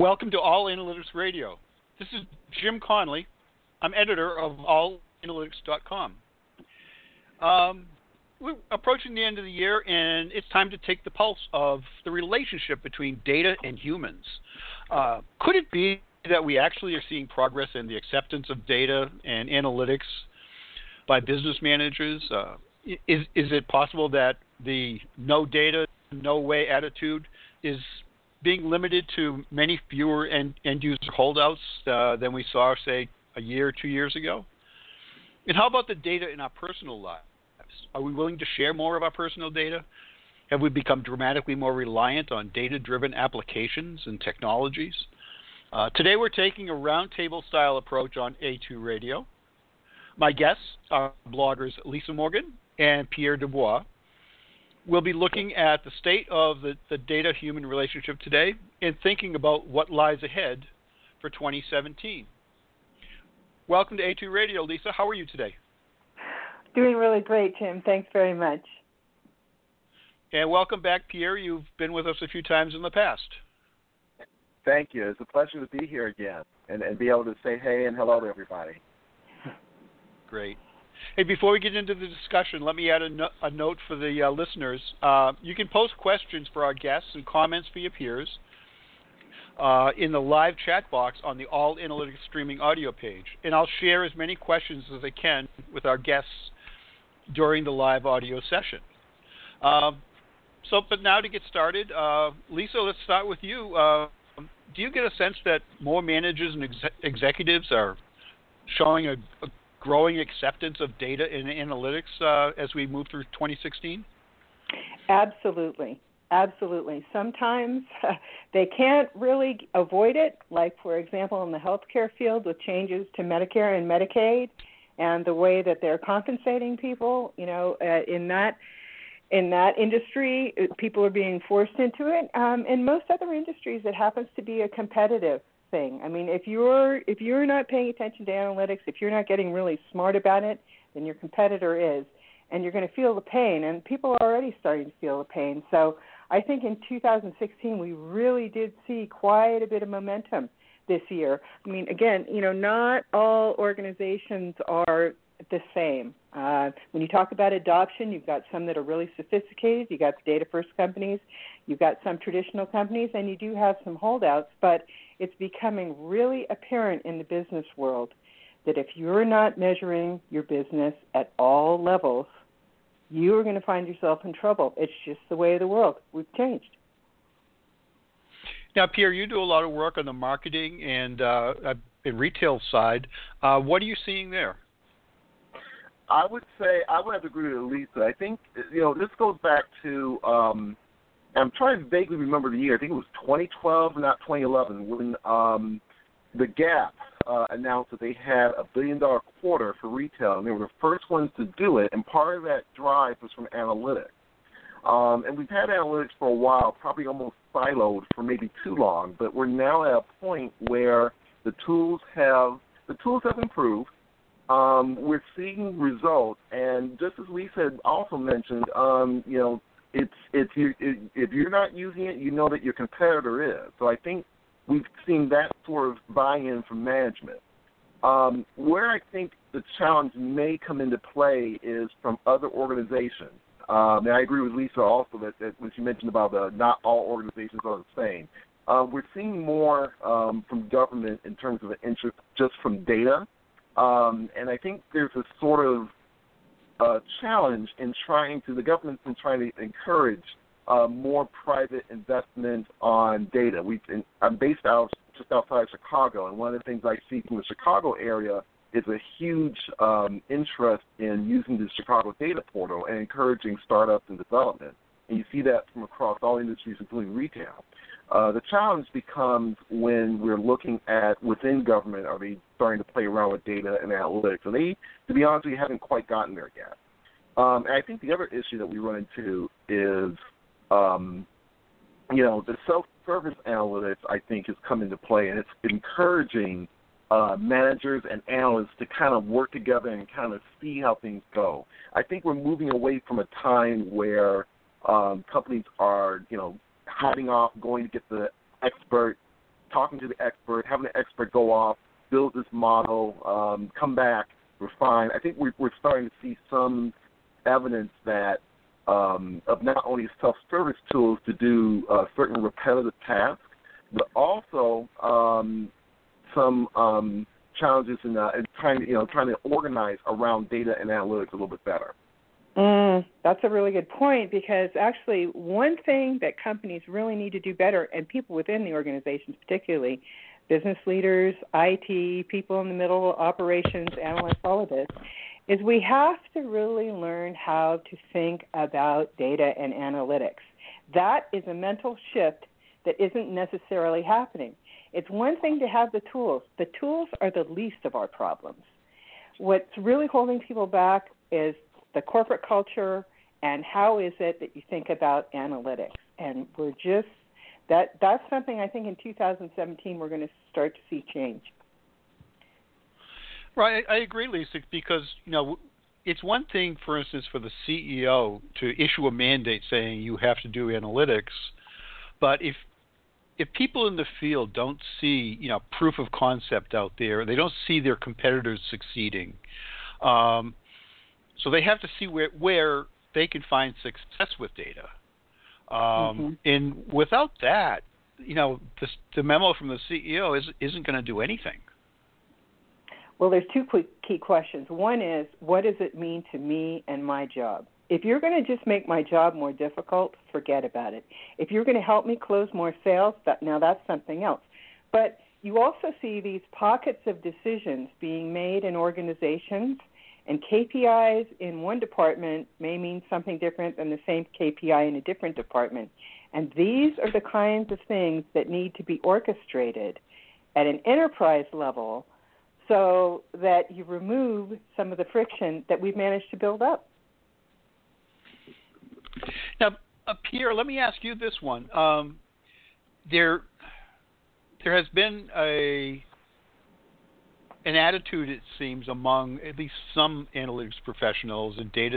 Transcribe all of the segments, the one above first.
welcome to All Analytics Radio. This is Jim Conley. I'm editor of allanalytics.com. We're approaching the end of the year, and it's time to take the pulse of the relationship between data and humans. Could it be that we actually are seeing progress in the acceptance of data and analytics by business managers? Is it possible that the no data, no way attitude is being limited to many fewer end-user holdouts than we saw, say, a year or 2 years ago? And how about the data in our personal lives? Are we willing to share more of our personal data? Have we become dramatically more reliant on data-driven applications and technologies? Today we're taking a roundtable-style approach on A2 Radio. My guests are bloggers Lisa Morgan and Pierre Dubois. We'll be looking at the state of the data-human relationship today and thinking about what lies ahead for 2017. Welcome to A2 Radio, Lisa. How are you today? Doing really great, Jim. Thanks very much. And welcome back, Pierre. You've been with us a few times in the past. Thank you. It's a pleasure to be here again and be able to say hey and hello to everybody. Great. Hey, before we get into the discussion, let me add a note for the listeners. You can post questions for our guests and comments for your peers in the live chat box on the All Analytics streaming audio page. And I'll share as many questions as I can with our guests during the live audio session. But now to get started, Lisa, let's start with you. Do you get a sense that more managers and executives are showing a growing acceptance of data and analytics as we move through 2016? Absolutely. Sometimes they can't really avoid it, like, for example, in the healthcare field with changes to Medicare and Medicaid and the way that they're compensating people. In that industry, people are being forced into it. In most other industries, it happens to be a competitive thing. I mean, if you're not paying attention to analytics, if you're not getting really smart about it, then your competitor is, and you're going to feel the pain. And people are already starting to feel the pain. So I think in 2016 we really did see quite a bit of momentum this year. I mean, again, not all organizations are the same. When you talk about adoption, you've got some that are really sophisticated. You've got the data-first companies. You've got some traditional companies, and you do have some holdouts. But it's becoming really apparent in the business world that if you're not measuring your business at all levels, you are going to find yourself in trouble. It's just the way of the world. We've changed. Now, Pierre, you do a lot of work on the marketing and retail side. What are you seeing there? I would say I would have to agree with Lisa. I think, this goes back to, I'm trying to vaguely remember the year. I think it was 2012, not 2011, when the Gap announced that they had a $1 billion quarter for retail, and they were the first ones to do it, and part of that drive was from analytics. And we've had analytics for a while, probably almost siloed for maybe too long, but we're now at a point where the tools have improved. We're seeing results, and just as Lisa had also mentioned, if you're not using it, you know that your competitor is. So I think we've seen that sort of buy-in from management. Where I think the challenge may come into play is from other organizations. And I agree with Lisa also that when she mentioned about not all organizations are the same. We're seeing more from government in terms of the interest just from data. And I think there's a sort of challenge in the government's been trying to encourage more private investment on data. I'm based just outside Chicago, and one of the things I see from the Chicago area is a huge interest in using the Chicago Data Portal and encouraging startups and development. And you see that from across all industries, including retail. The challenge becomes when we're looking at within government, are they starting to play around with data and analytics? And they, to be honest with you, haven't quite gotten there yet. And I think the other issue that we run into is, the self-service analytics, I think, has come into play, and it's encouraging managers and analysts to kind of work together and kind of see how things go. I think we're moving away from a time where companies are, hiding off, going to get the expert talking to the expert, having the expert go off, build this model, come back, refine. I think we're starting to see some evidence that of not only self-service tools to do certain repetitive tasks, but also some challenges in trying to organize around data and analytics a little bit better. That's a really good point, because actually one thing that companies really need to do better, and people within the organizations particularly, business leaders, IT, people in the middle, operations, analysts, all of this, is we have to really learn how to think about data and analytics. That is a mental shift that isn't necessarily happening. It's one thing to have the tools. The tools are the least of our problems. What's really holding people back is the corporate culture and how is it that you think about analytics. And we're just, that's something I think in 2017 we're going to start to see change. Right, I agree, Lisa, because, it's one thing, for instance, for the CEO to issue a mandate saying you have to do analytics, but if people in the field don't see, proof of concept out there, they don't see their competitors succeeding, so they have to see where they can find success with data. And without that, the memo from the CEO isn't going to do anything. Well, there's two key questions. One is, what does it mean to me and my job? If you're going to just make my job more difficult, forget about it. If you're going to help me close more sales, now that's something else. But you also see these pockets of decisions being made in organizations, and KPIs in one department may mean something different than the same KPI in a different department. And these are the kinds of things that need to be orchestrated at an enterprise level so that you remove some of the friction that we've managed to build up. Now, Pierre, let me ask you this one. There has been an attitude, it seems, among at least some analytics professionals and data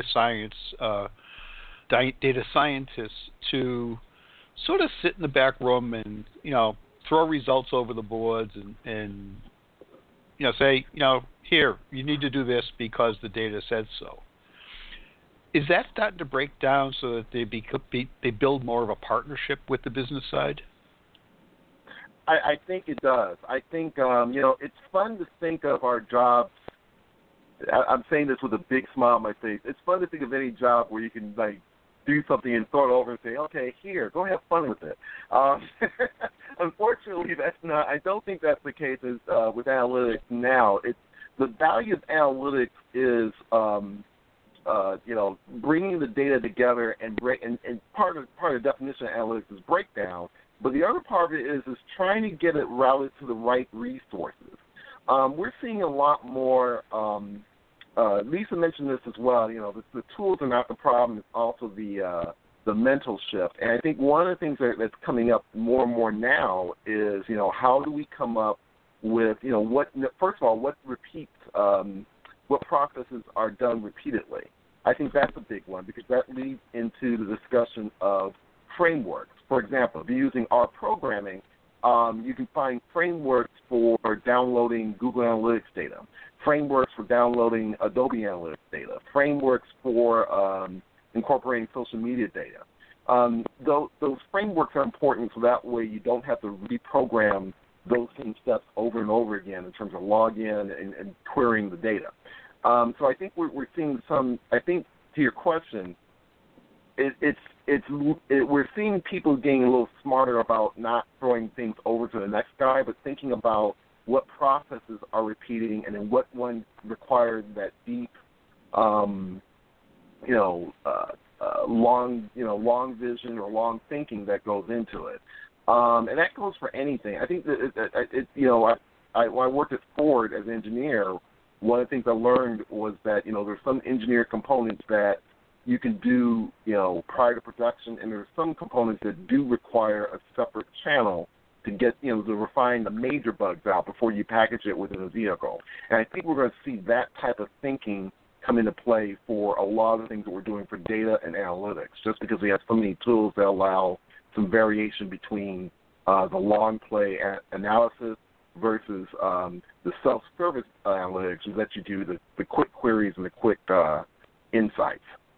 scientists to sort of sit in the back room and, throw results over the boards and say, here, you need to do this because the data said so. Is that starting to break down so that they build more of a partnership with the business side? I think it does. I think, it's fun to think of our jobs. I'm saying this with a big smile on my face. It's fun to think of any job where you can, do something and throw it over and say, okay, here, go have fun with it. Unfortunately, that's not. I don't think that's the case with analytics now. The value of analytics is, bringing the data together and part of the definition of analytics is breakdown. But the other part of it is trying to get it routed to the right resources. We're seeing a lot more. Lisa mentioned this as well. The tools are not the problem; it's also the mental shift. And I think one of the things that's coming up more and more now is, how do we come up with, first of all, what repeats, what processes are done repeatedly. I think that's a big one because that leads into the discussion of frameworks. For example, if you're using R programming, you can find frameworks for downloading Google Analytics data, frameworks for downloading Adobe Analytics data, frameworks for incorporating social media data. Those frameworks are important so that way you don't have to reprogram those same steps over and over again in terms of login and querying the data. So I think we're seeing some. I think to your question, we're seeing people getting a little smarter about not throwing things over to the next guy, but thinking about what processes are repeating and then what ones require that deep, long vision or long thinking that goes into it. And that goes for anything. I think that when I worked at Ford as an engineer, one of the things I learned was that, there's some engineered components that you can do, prior to production, and there's some components that do require a separate channel to get, to refine the major bugs out before you package it within a vehicle. And I think we're going to see that type of thinking come into play for a lot of the things that we're doing for data and analytics, just because we have so many tools that allow some variation between the long play analysis versus the self-service analytics, which lets you do the quick queries and the quick insights.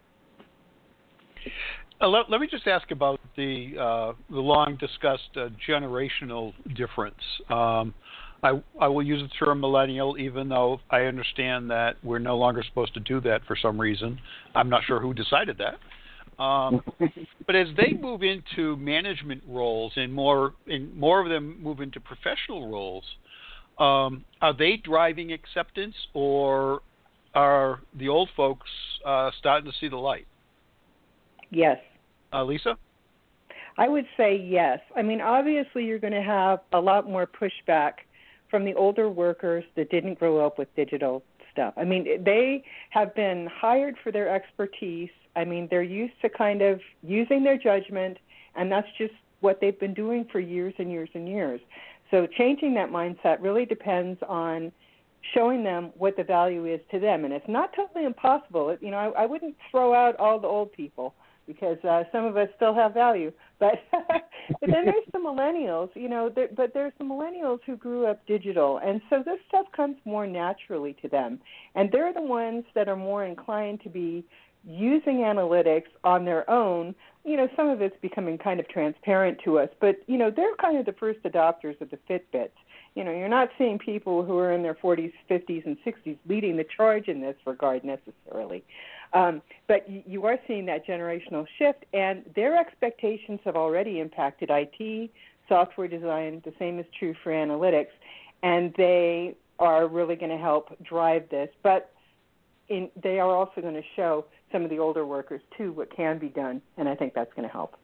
Let me just ask about the long-discussed generational difference. I will use the term millennial, even though I understand that we're no longer supposed to do that for some reason. I'm not sure who decided that. But as they move into management roles and more of them move into professional roles, are they driving acceptance, or are the old folks starting to see the light? Yes. Lisa? I would say yes. I mean, obviously you're going to have a lot more pushback from the older workers that didn't grow up with digital stuff. I mean, they have been hired for their expertise. I mean, they're used to kind of using their judgment, and that's just what they've been doing for years and years and years. So changing that mindset really depends on showing them what the value is to them. And it's not totally impossible. You know, I wouldn't throw out all the old people, because some of us still have value. But but then there's the millennials, you know, but there's the millennials who grew up digital, and so this stuff comes more naturally to them. And they're the ones that are more inclined to be using analytics on their own. You know, some of it's becoming kind of transparent to us, but, you know, they're kind of the first adopters of the Fitbits. You know, you're not seeing people who are in their 40s, 50s, and 60s leading the charge in this regard necessarily. But you are seeing that generational shift, and their expectations have already impacted IT, software design. The same is true for analytics, and they are really going to help drive this. But they are also going to show some of the older workers, too, what can be done, and I think that's going to help.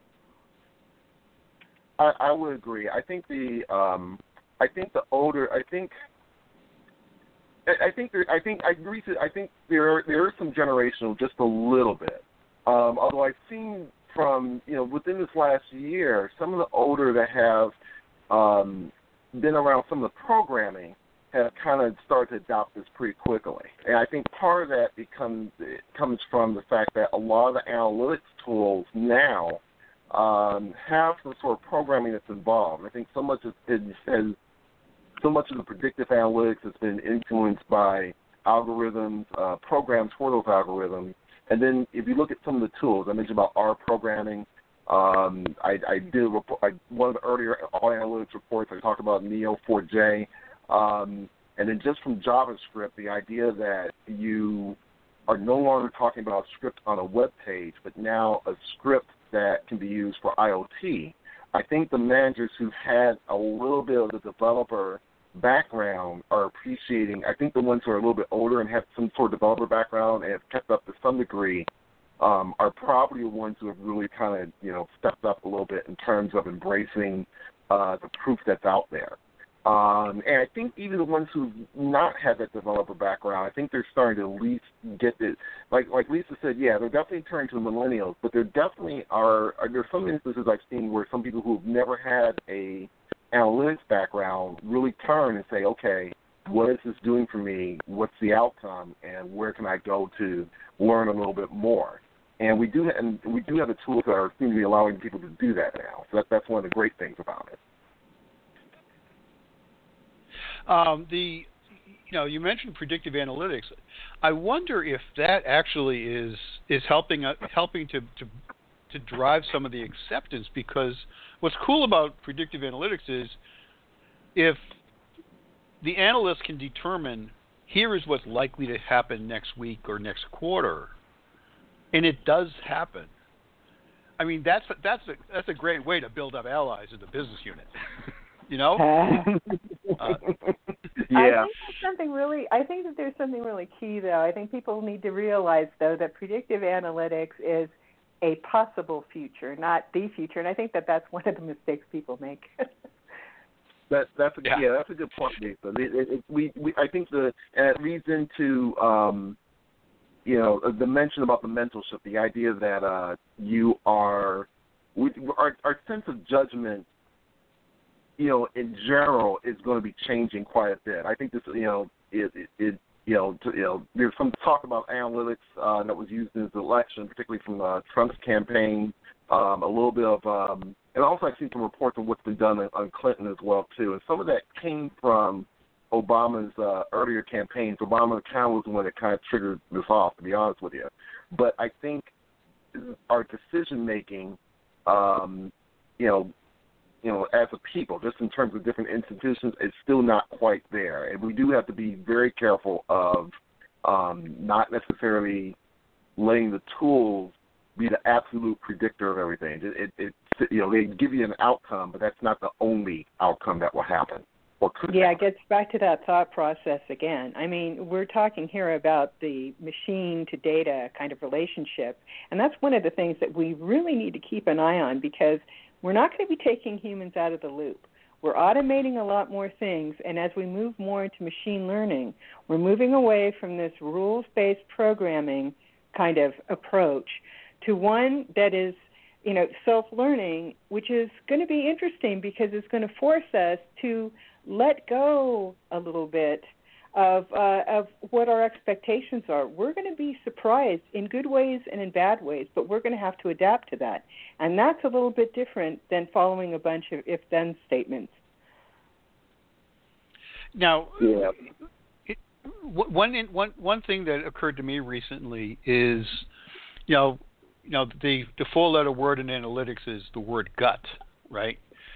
I would agree. I think there is some generational, just a little bit. Although I've seen from, you know, within this last year, some of the older that have been around some of the programming have kind of started to adopt this pretty quickly. And I think part of that comes from the fact that a lot of the analytics tools now have some sort of programming that's involved. I think so much of the predictive analytics has been influenced by algorithms, programs for those algorithms. And then if you look at some of the tools, I mentioned about R programming. I did one of the earlier all analytics reports. I talked about Neo4j. And then just from JavaScript, the idea that you are no longer talking about a script on a web page, but now a script that can be used for IoT. I think the managers who've had a little bit of the developer background are appreciating. I think the ones who are a little bit older and have some sort of developer background and have kept up to some degree are probably the ones who have really kind of, you know, stepped up a little bit in terms of embracing the proof that's out there. And I think even the ones who've not had that developer background, I think they're starting to at least get it. Like Lisa said, yeah, they're definitely turning to the millennials, but there definitely are there some instances I've seen where some people who've never had a analytics background really turn and say, okay, what is this doing for me? What's the outcome? And where can I go to learn a little bit more? And we do have the tools that seem to be allowing people to do that now. So that's one of the great things about it. You mentioned predictive analytics. I wonder if that actually is helping to drive some of the acceptance, because what's cool about predictive analytics is if the analyst can determine here is what's likely to happen next week or next quarter, and it does happen. I mean, that's a great way to build up allies in the business unit. You know? Yeah. I think that there's something really key, though. I think people need to realize, though, that predictive analytics is a possible future, not the future. And I think that that's one of the mistakes people make. That's a good point, Lisa. I think it leads into the mention about the mentorship, the idea that our sense of judgment, in general, is going to be changing quite a bit. I think this, there's some talk about analytics that was used in his election, particularly from Trump's campaign. A little bit of, and also I've seen some reports of what's been done on Clinton as well too. And some of that came from Obama's earlier campaigns. Obama kind of was the one that kind of triggered this off, to be honest with you. But I think our decision making, as a people, just in terms of different institutions, is still not quite there. And we do have to be very careful of not necessarily letting the tools be the absolute predictor of everything. They give you an outcome, but that's not the only outcome that will happen. It gets back to that thought process again. I mean, we're talking here about the machine to data kind of relationship, and that's one of the things that we really need to keep an eye on, because we're not going to be taking humans out of the loop. We're automating a lot more things, and as we move more into machine learning, we're moving away from this rules-based programming kind of approach to one that is, self-learning, which is going to be interesting because it's going to force us to let go a little bit of what our expectations are. We're going to be surprised in good ways and in bad ways, but we're going to have to adapt to that. And that's a little bit different than following a bunch of if-then statements. Now, one thing that occurred to me recently is, the four-letter word in analytics is the word gut, right?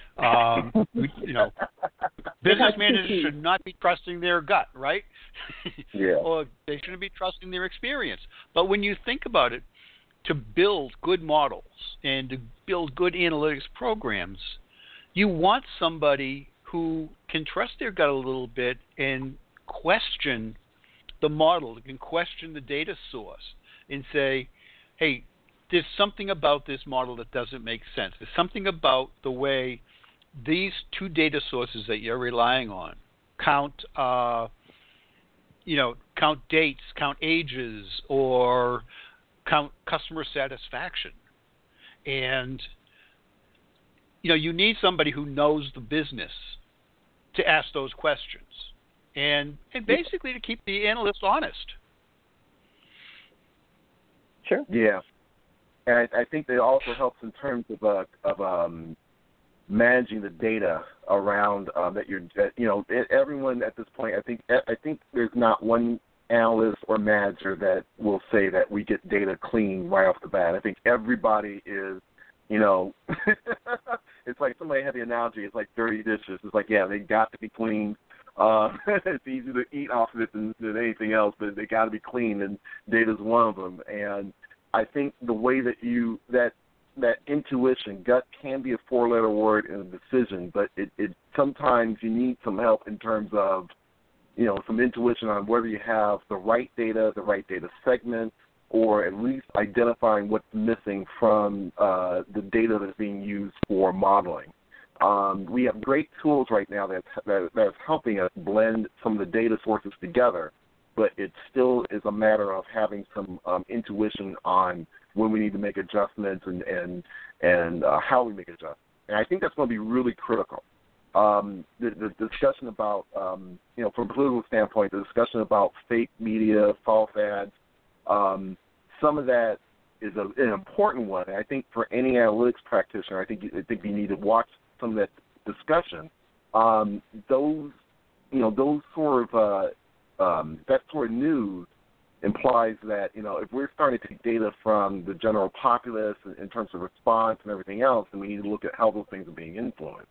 Business managers should not be trusting their gut, right? Or they shouldn't be trusting their experience. But when you think about it, to build good models and to build good analytics programs, you want somebody who can trust their gut a little bit and question the model, can question the data source and say, hey, there's something about this model that doesn't make sense. There's something about the way these two data sources that you're relying on count dates, count ages, or count customer satisfaction. And, you need somebody who knows the business to ask those questions and basically to keep the analyst honest. Sure. Yeah. And I think that also helps in terms of managing the data around everyone at this point. I think there's not one analyst or manager that will say that we get data clean right off the bat. I think everybody is, it's like somebody had the analogy. It's like dirty dishes. It's like, they got to be clean. It's easier to eat off of it than anything else, but they got to be clean, and data's one of them. And I think the way that that intuition, gut can be a four-letter word in a decision, but it sometimes you need some help in terms of, some intuition on whether you have the right data segment, or at least identifying what's missing from the data that's being used for modeling. We have great tools right now that's helping us blend some of the data sources together, but it still is a matter of having some intuition on when we need to make adjustments and how we make adjustments. And I think that's going to be really critical. The discussion about, from a political standpoint, the discussion about fake media, false ads, some of that is an important one. And I think for any analytics practitioner, I think you need to watch some of that discussion. Those sort of that sort of news implies that, if we're starting to take data from the general populace in terms of response and everything else, then we need to look at how those things are being influenced.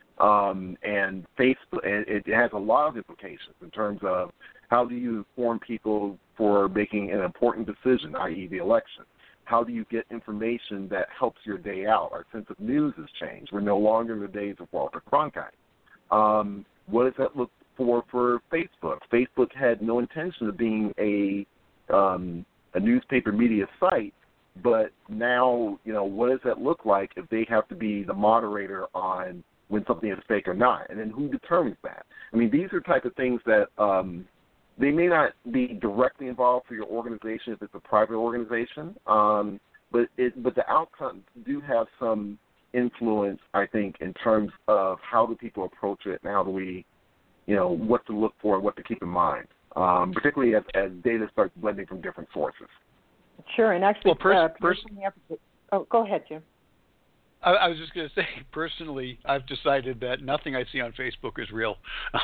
And Facebook, it has a lot of implications in terms of how do you inform people for making an important decision, i.e. the election. How do you get information that helps your day out? Our sense of news has changed. We're no longer in the days of Walter Cronkite. What does that look for Facebook? Facebook had no intention of being a newspaper media site, but now, what does that look like if they have to be the moderator on when something is fake or not? And then who determines that? I mean, these are type of things that they may not be directly involved for your organization if it's a private organization, but the outcomes do have some influence, I think, in terms of how do people approach it and how do we, what to look for and what to keep in mind. particularly as data starts blending from different sources. Sure, and actually, personally, go ahead, Jim. I was just going to say, personally, I've decided that nothing I see on Facebook is real.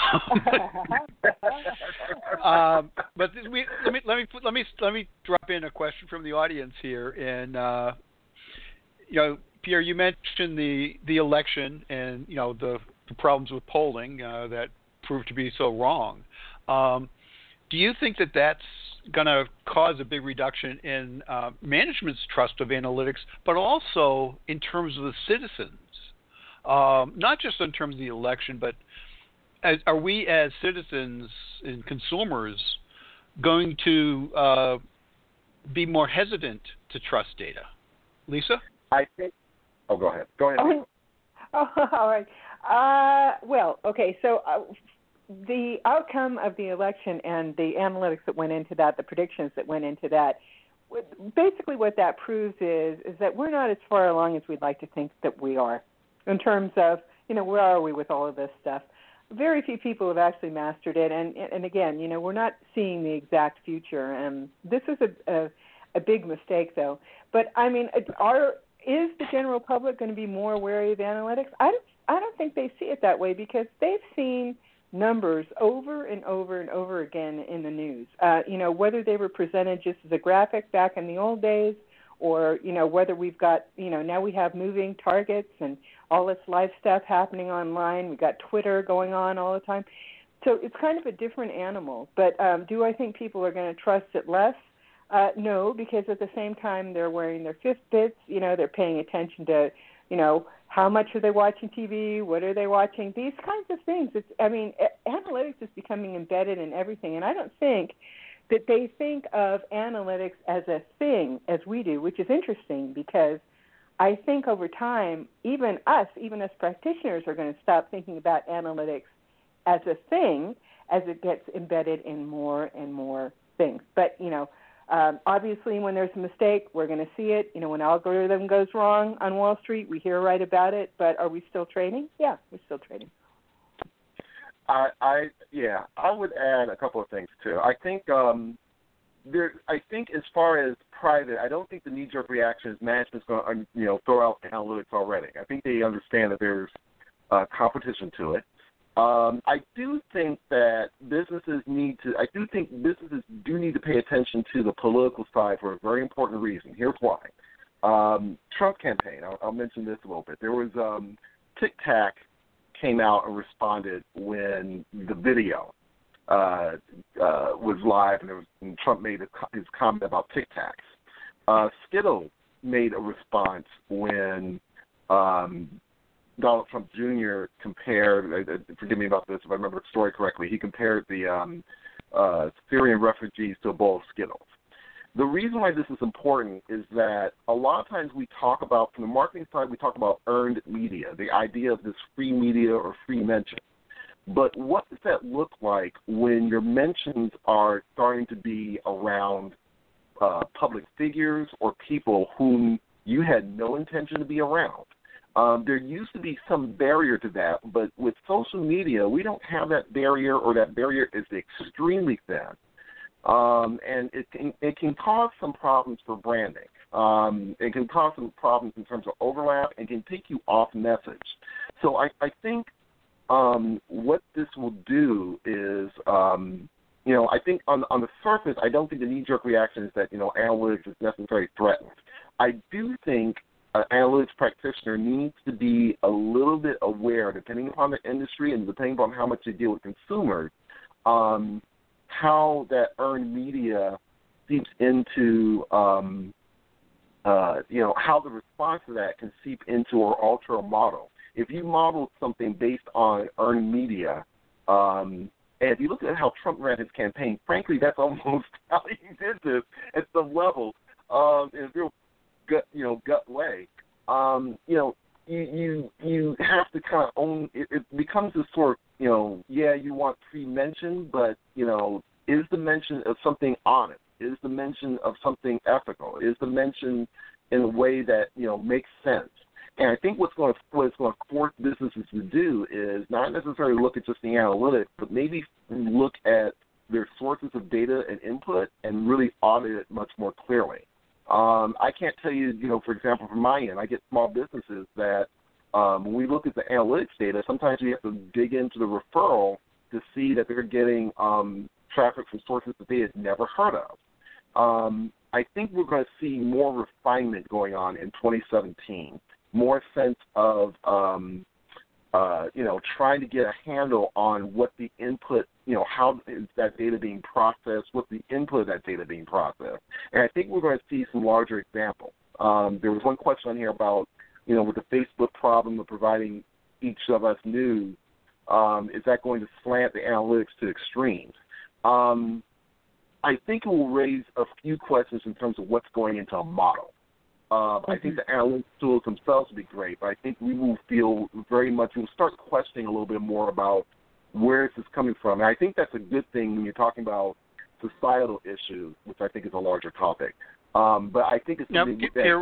But let me drop in a question from the audience here, and Pierre, you mentioned the election and the problems with polling that proved to be so wrong. Do you think that that's going to cause a big reduction in management's trust of analytics, but also in terms of the citizens? Not just in terms of the election, but are we as citizens and consumers going to be more hesitant to trust data? Lisa? I think. Oh, go ahead. Go ahead. All right. Well, okay. So the outcome of the election and the analytics that went into that, the predictions that went into that, basically what that proves is that we're not as far along as we'd like to think that we are in terms of, where are we with all of this stuff. Very few people have actually mastered it. And again, we're not seeing the exact future. And this is a big mistake, though. But, I mean, is the general public going to be more wary of analytics? I don't think they see it that way because they've seen numbers over and over and over again in the news. Whether they were presented just as a graphic back in the old days or, whether we've got, now we have moving targets and all this live stuff happening online. We've got Twitter going on all the time. So it's kind of a different animal. But do I think people are going to trust it less? No, because at the same time they're wearing their Fitbits, they're paying attention to, how much are they watching TV, what are they watching, these kinds of things. Analytics is becoming embedded in everything, and I don't think that they think of analytics as a thing as we do, which is interesting because I think over time, even us practitioners are going to stop thinking about analytics as a thing as it gets embedded in more and more things. But, obviously, when there's a mistake, we're going to see it. When algorithm goes wrong on Wall Street, we hear right about it. But are we still trading? Yeah, we're still trading. I would add a couple of things too. I think as far as private, I don't think the knee-jerk reaction is management's going to throw out analytics already. I think they understand that there's competition to it. I do think that businesses do need to pay attention to the political side for a very important reason. Here's why. Trump campaign, I'll mention this a little bit. There was Tic Tac came out and responded when the video was live and Trump made his comment about Tic Tacs. Skittles made a response when Donald Trump Jr. compared, forgive me about this if I remember the story correctly, he compared the Syrian refugees to a bowl of Skittles. The reason why this is important is that a lot of times we talk about, from the marketing side, we talk about earned media, the idea of this free media or free mention. But what does that look like when your mentions are starting to be around public figures or people whom you had no intention to be around? There used to be some barrier to that, but with social media, we don't have that barrier, or that barrier is extremely thin. And it can cause some problems for branding. It can cause some problems in terms of overlap and can take you off message. So I think what this will do is, I think on the surface, I don't think the knee-jerk reaction is that, analytics is necessarily threatened. I do think an analytics practitioner needs to be a little bit aware, depending upon the industry and depending upon how much they deal with consumers, how that earned media seeps into, how the response to that can seep into or alter a model. If you model something based on earned media, and if you look at how Trump ran his campaign, frankly, that's almost how he did this at some level, in a real gut way. You have to kind of own it. It becomes this sort of, you want free mention, but is the mention of something honest? Is the mention of something ethical? Is the mention in a way that makes sense? And I think what's going to force businesses to do is not necessarily look at just the analytics, but maybe look at their sources of data and input and really audit it much more clearly. I can't tell you, for example, from my end, I get small businesses that when we look at the analytics data, sometimes we have to dig into the referral to see that they're getting traffic from sources that they had never heard of. I think we're going to see more refinement going on in 2017, more sense of, trying to get a handle on what the input, how is that data being processed, what's the input of that data being processed. And I think we're going to see some larger examples. There was one question on here about, with the Facebook problem of providing each of us news, is that going to slant the analytics to extremes? I think it will raise a few questions in terms of what's going into a model. I think the analytics tools themselves will be great, but I think we will feel we'll start questioning a little bit more about where is this coming from. And I think that's a good thing when you're talking about societal issues, which I think is a larger topic. But I think it's something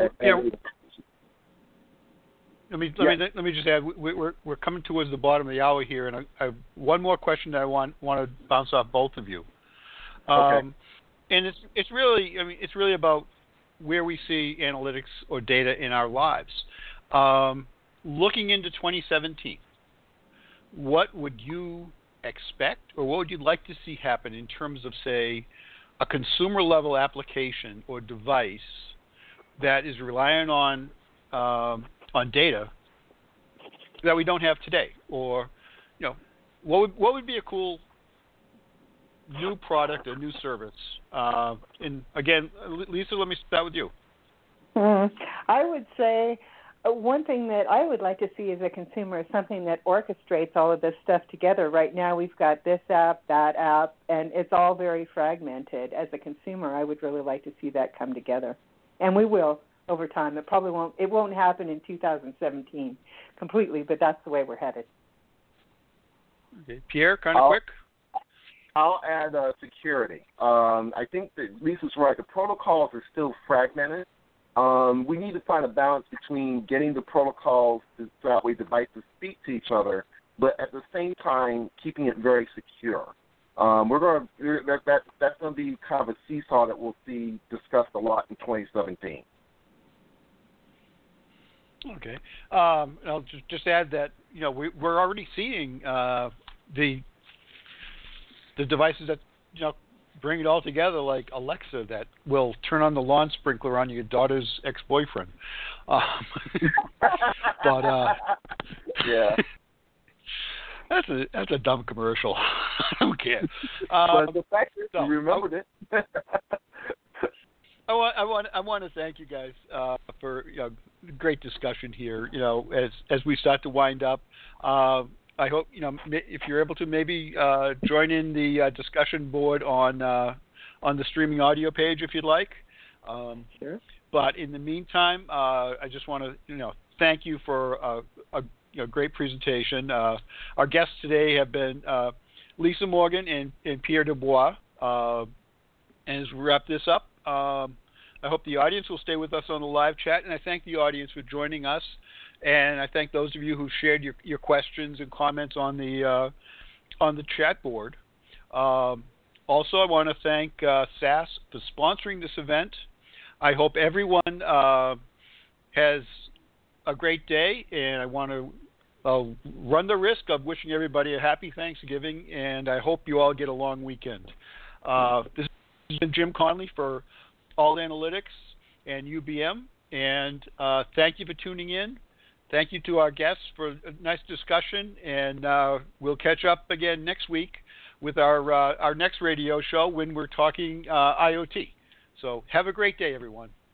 Let me just add. We're coming towards the bottom of the hour here, and I have one more question that I want to bounce off both of you. Okay. And it's really about where we see analytics or data in our lives. Looking into 2017, what would you expect, or what would you like to see happen in terms of, say, a consumer level application or device that is relying on data that we don't have today? Or, what would be a cool new product or new service? And again, Lisa, let me start with you. I would say one thing that I would like to see as a consumer is something that orchestrates all of this stuff together. Right now we've got this app, that app, and it's all very fragmented. As a consumer, I would really like to see that come together. And we will over time. It won't happen in 2017 completely, but that's the way we're headed. Okay. Pierre, kind of quick. I'll add security. I think that Lisa's right. The protocols are still fragmented. We need to find a balance between getting the protocols so that way devices speak to each other, but at the same time keeping it very secure. That's going to be kind of a seesaw that we'll see discussed a lot in 2017. Okay. I'll just add that we're already seeing the devices that bring it all together, like Alexa, that will turn on the lawn sprinkler on your daughter's ex-boyfriend. Yeah, that's a dumb commercial. I don't care. But the fact is, you remembered it. I want to thank you guys for great discussion here. As we start to wind up. I hope if you're able to maybe join in the discussion board on the streaming audio page if you'd like. Sure. But in the meantime, I just want to thank you for a great presentation. Our guests today have been Lisa Morgan and Pierre Dubois. And as we wrap this up, I hope the audience will stay with us on the live chat, and I thank the audience for joining us. And I thank those of you who shared your questions and comments on the chat board. Also, I want to thank SAS for sponsoring this event. I hope everyone has a great day, and I want to run the risk of wishing everybody a happy Thanksgiving, and I hope you all get a long weekend. This has been Jim Conley for All Analytics and UBM, and thank you for tuning in. Thank you to our guests for a nice discussion, and we'll catch up again next week with our next radio show when we're talking IoT. So have a great day, everyone.